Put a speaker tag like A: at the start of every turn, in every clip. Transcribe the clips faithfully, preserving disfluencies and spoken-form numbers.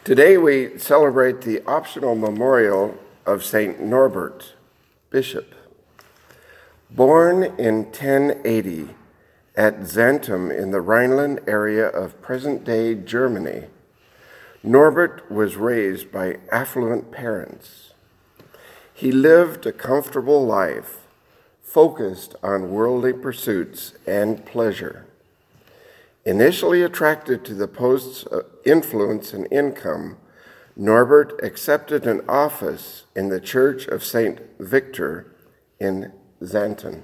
A: Today we celebrate the optional memorial of Saint Norbert, Bishop. Born in ten eighty at Xanten in the Rhineland area of present-day Germany, Norbert was raised by affluent parents. He lived a comfortable life, focused on worldly pursuits and pleasure. Initially attracted to the post's influence and income, Norbert accepted an office in the Church of Saint Victor in Xanten,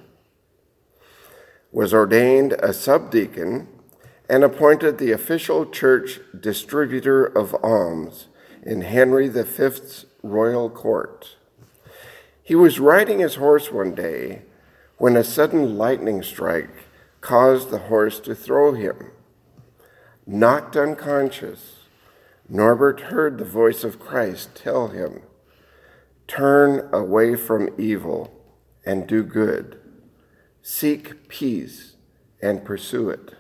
A: was ordained a subdeacon, and appointed the official church distributor of alms in Henry the Fifth's royal court. He was riding his horse one day when a sudden lightning strike caused the horse to throw him. Knocked unconscious, Norbert heard the voice of Christ tell him, "Turn away from evil and do good. Seek peace and pursue it."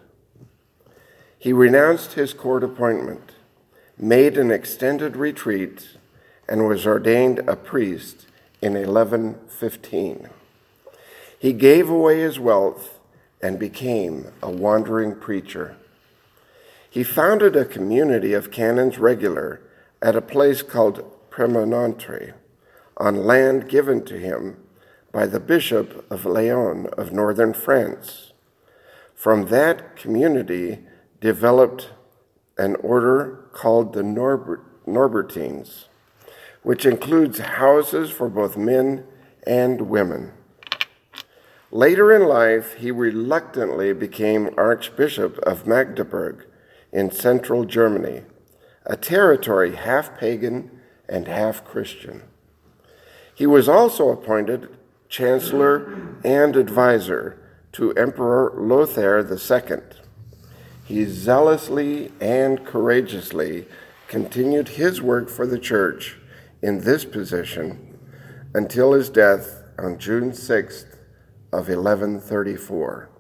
A: He renounced his court appointment, made an extended retreat, and was ordained a priest in eleven fifteen. He gave away his wealth and became a wandering preacher. He founded a community of canons regular at a place called Premontre, on land given to him by the Bishop of Lyon of northern France. From that community developed an order called the Norbert, Norbertines, which includes houses for both men and women. Later in life, he reluctantly became Archbishop of Magdeburg in central Germany, a territory half pagan and half Christian. He was also appointed chancellor and advisor to Emperor Lothar the Second. He zealously and courageously continued his work for the church in this position until his death on June sixth of eleven thirty-four.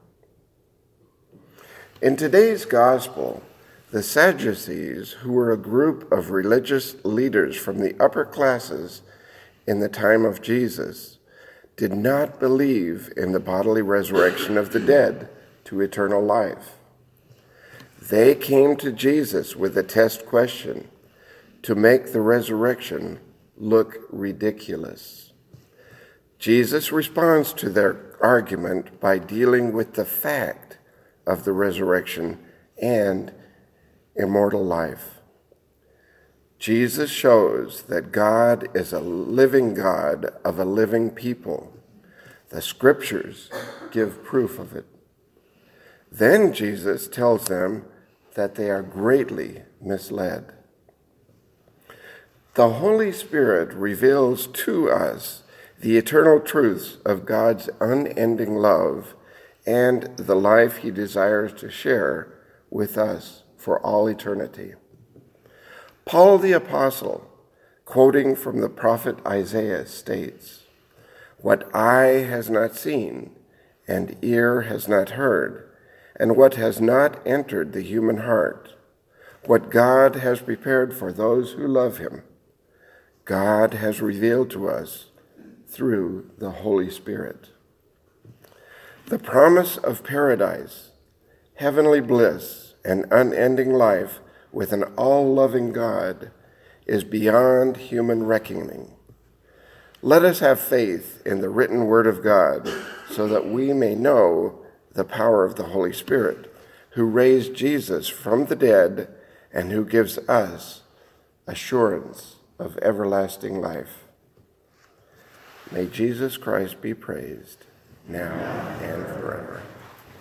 A: In today's gospel, the Sadducees, who were a group of religious leaders from the upper classes in the time of Jesus, did not believe in the bodily resurrection of the dead to eternal life. They came to Jesus with a test question to make the resurrection look ridiculous. Jesus responds to their argument by dealing with the fact of the resurrection and immortal life. Jesus shows that God is a living God of a living people. The scriptures give proof of it. Then Jesus tells them that they are greatly misled. The Holy Spirit reveals to us the eternal truths of God's unending love and the life he desires to share with us for all eternity. Paul the Apostle, quoting from the prophet Isaiah, states, "What eye has not seen, and ear has not heard, and what has not entered the human heart, what God has prepared for those who love him, God has revealed to us through the Holy Spirit." The promise of paradise, heavenly bliss, and unending life with an all-loving God is beyond human reckoning. Let us have faith in the written word of God so that we may know the power of the Holy Spirit, who raised Jesus from the dead and who gives us assurance of everlasting life. May Jesus Christ be praised now and forever.